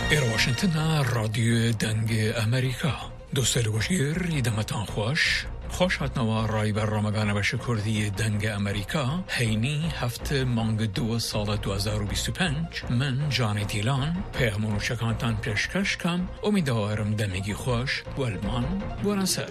إيرو واشنطن راديو دنگ أمريكا دوستل وشير إدمتان خوش هاتنوا رای برنامه‌گان بشه کردی دنگ امریکا هینی هفته مانگ 2 سال 2025 من جان دیلان پیامونو چکانتان پیشکش کم امیدوارم دمگی خوش والمان بونسر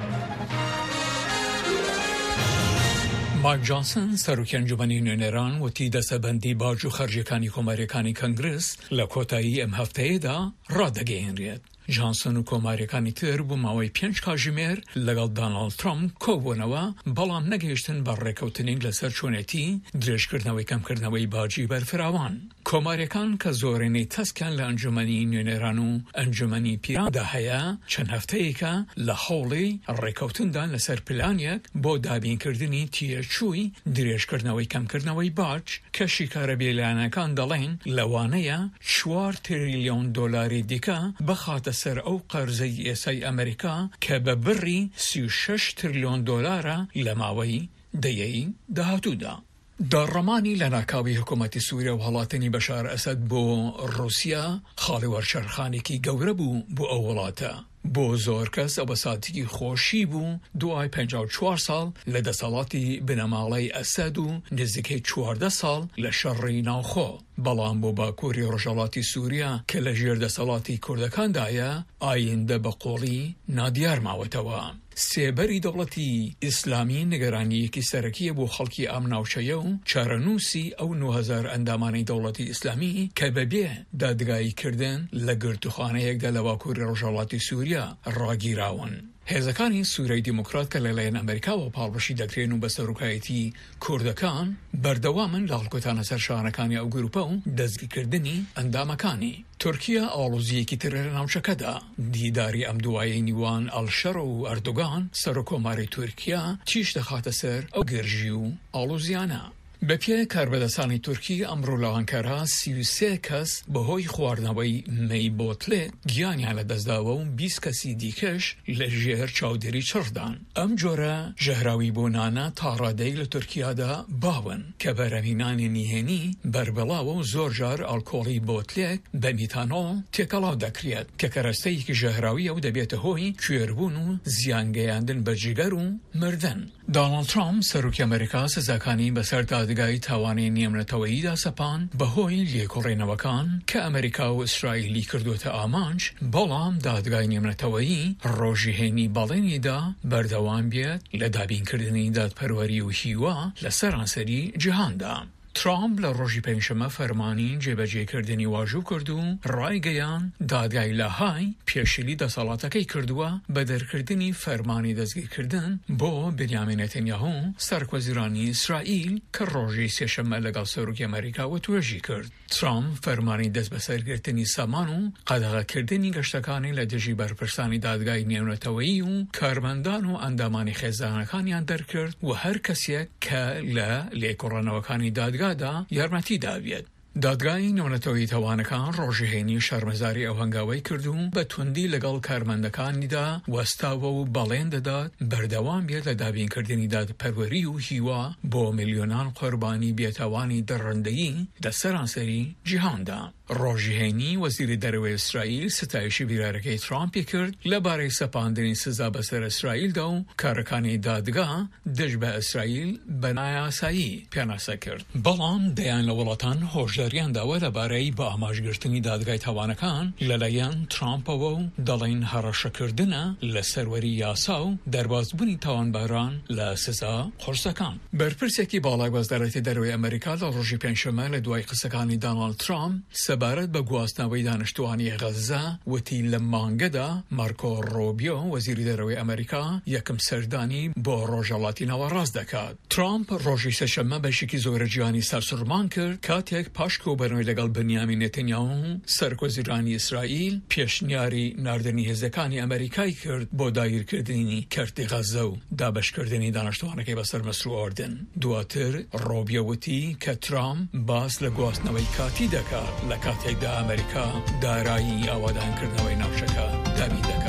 مایک جانسن سروکی انجمنی نونران و تی دستبندی باجو خرجکانی کماریکانی کنگرس لکوتایی ام هفته دا رادگین رید. جانسن و کماریکانی تر بو ماوی 5 کاژمێر لەگەڵ دانالد ترامپ کۆبوونەوە بەڵام نەگەیشتن بە ڕێکەوتنێک لەسەر چۆنێتی درێژکردنەوەی کەمکردنەوەی باجی بەرفراوان. کۆماریەکان کە زۆرینەی تەسکیان لە ئەنجومەنی نوێنێران و ئەنجومەنی پیراندا هەیە چەند هەفتەیەکە لە هەوڵی ڕێکەوتندان لەسەر پلانێک بۆ دابینکردنی تیەچووی درێژکردنەوەی کەمکردنەوەی باج کە شیکارە بێلایەنەکان دەڵێن لەوانەیە 4 تریلیۆن دۆلاری دیکە بخاتە سەر ئەو قەرزەی ئێسای ئەمریکا کە بە بڕی 36 تریلیۆن دۆلارە لە ماوەی دەیەی داهاتوودا. داڕەمانی لە ناکاوی حکوومەتی سووریا و هەڵاتنی بەشار ئەسەد بۆ ڕووسیا خاڵی وەرچەرخانێکی گەورە بوو بۆ ئەو وڵاتە. بۆ زۆر کەس ئەوە ساتێکی خۆشی بوو دوای 54 ساڵ لە دەسەڵاتی بنەماڵەی ئەسەد و نزیکەی 14 ساڵ لە شەڕی ناوخۆ. بەڵام بۆ باکووری ڕۆژهەڵاتی سووریا کە لە ژێر دەسەڵاتی کوردەکاندایە ئایندە بە قۆڵی نادیار ماوەتەوە. سێبەری دەوڵەتی ئیسلامی نیگەرانیەکی سەرەکیە بۆ خەڵکی ئەم ناوچەیە و چارەنووسی ئەو 9000 ئەندامانەی دەوڵەتی ئیسلامی کە بەبێ دادگاییکردن لە گرتوخانەیەکدا لە باکووری ڕۆژهەڵاتی سووریا ڕاگیراون. هێزەکانی سوورەی دیموکرات کە لەلایەن ئەمریکاوە پاڵبەشی دەکرێن و بە سەرۆکایەتی کوردەکان بەردەوامن لە هەڵکۆتانە سەر شانەکانی ئەو گروپە و دەستگیرکردنی ئەندامەکانی. تورکیا ئاڵوزیەکی تر لە ناوچەکەدا دیداری ئەم دوایەی نیوان ئەلشەڕ و ئەردۆگان سەرۆکۆماری تورکیا چیش دەخاتە سەر ئەو گەرژی و ئاڵوزیانە. بەپێی کاربەدەسانی تورکی ئەمڕۆ لە ئەنکارا 33 کەس بەهۆی خواردنەوەی مەی بۆتلێ گیانیان لەدەستداوە و 20 کەسی دیکەش لە ژێر چاودێری چڕدان. ئەم جۆرە ژەهراوی بۆ نانە تا ڕادەیەک لە تورکیادا باون کە بەرەمهێنانی نهێنی بەربەڵاوە و زۆر جار ئالکۆڵی بۆتلێک بە میتانۆڵ تێکەڵاو دەکرێت کە کەرەستەیەکی ژەهراویە و دەبێتە هۆی کوێربوون و زیانگەیاندن بە جگەر و مردن. دانالد ترامپ سەرۆکی ئەمریکا سزاکانی بەسەر دادگای تاوانی نیمنەتەوەییدا سەپان بەهۆی لێکۆڕێنەوەکان کە ئەمریکا و ئیسرائیلی کردوتە ئامانج، بەڵام دادگای نیمنەتەوەیی ڕۆژی هێنی بەڵێنیدا بەردەوام بێت لە دابینکردنی دادپەروەری و هیوا لە سەرانسەری جیهاندا. ترامپ لە ڕۆژی پێنجشەمە فەرمانی جێبەجێکردنی واژوو کرد و ڕایگەیان دادگای لاهای پێشیلی دەسەڵاتەکەی کردووە بە دەرکردنی فەرمانی دەستگیرکردن بۆ بنیامین نێتەنیاهو سەرکۆزیرانی ئیسرائیل کە ڕۆژی سێشەممە لەگەڵ سەرۆکی ئەمریکاوە توێژی کرد. ترامپ فەرمانی دەست بەسەرگرتنی سامان و قەدەغەکردنی گەشتەکانی لە دژی بەرپرسانی دادگای نێونەتەوەیی و کارمەندان و ئەندامانی خێزانەکانیان دەرکرد و هەر کەسێک کە لە لێکۆڕانەوەکانی دادگادا یارمەتی داوێت. دادگای نێونەتەوەیی تەوانەکان ڕۆژی هێنی شەرمەزاری ئەو هەنگاوەی کردو بە توندی لەگەڵ کارمەندەکانیدا وەستاوە و بەڵێن دەدات بەردەوام بێت لە دابینکردنی دادپەروەری و هیوا بۆ میلیۆنان قوربانی بێتاوانی دەڕەندەیی لە سەرانسەری جیهاندا. ڕۆژی هێنی وەزیری دەرەوەی ئیسرائیل ستایشی بیرارەکەی ترامپی کرد لەبارەی سەپاندنی سزا بەسەر ئیسرائیلدا و کارەکانی دادگا دژ بە ئیسرائیل بە نایاسایی پێناسە کرد. بەڵام دەیان لە وڵاتان هۆشداریان داوە لەبارەی بە ئاماژگرتنی دادگای تاوانەکان لەلایەن ترامپەوە و دەڵێن هەڕەشەکردنە لە سەروەری یاسا و دەربازبوونی تاوانباران لە سزا قورسەکان. بەرپرسێکی باڵای وەزارەتی دەرەوەی ئەمریکا لە ڕۆژی پێنجشەممە لە دوای قسەکانی دانالد ترامپ سەبارەت بە گواستنەوەی دانیشتوانی غەزە وتی لە مانگەدا مارکۆ ڕۆبیۆ وەزیری دەرەوەی ئەمریکا یەکەم سەردانی بۆ ڕۆژهەڵاتی ناوەڕاست دەکات. ترامپ ڕۆژی سێشەممە بەشێکی زۆرە جیهانی سەرسوڕمان کرد کاتێک پاش کۆبەرنەوەی لەگەڵ بنیامین نێتەنیاهو سەرکۆزیرانی ئیسرائیل پێشنیاری ناردنی هێزەکانی ئەمریکای کرد بۆ داگیرکردنی کەرتی غەزە و دابەشکردنی دانیشتوانەکەی بەسەر مەسروعاردن. دواتر ڕۆبیۆ وتی کە ترامپ باس لە گواستنەوەی کاتی دەکات لە کاتێکدا ئەمریکا دارایی ئاوادانکردنەوەی ناوچەکە دابین دەکات.